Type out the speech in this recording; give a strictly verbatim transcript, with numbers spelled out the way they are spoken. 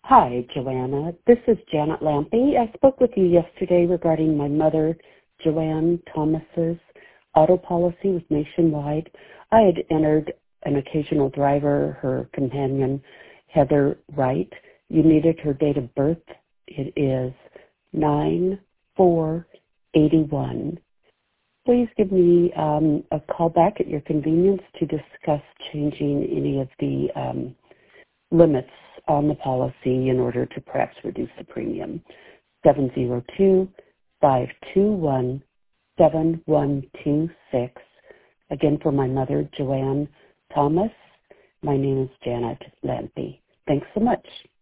Hi, Joanna. This is Janet Lampy. I spoke with you yesterday regarding my mother, Joanne Thomas's auto policy with Nationwide. I had entered an occasional driver, her companion, Heather Wright. You needed her date of birth. It is nine four eighty-one. Please give me um, a call back at your convenience to discuss changing any of the um, limits on the policy in order to perhaps reduce the premium. seven zero two, five two one, seven one two six. Again, for my mother, Joanne Thomas, my name is Janet Lampy. Thanks so much.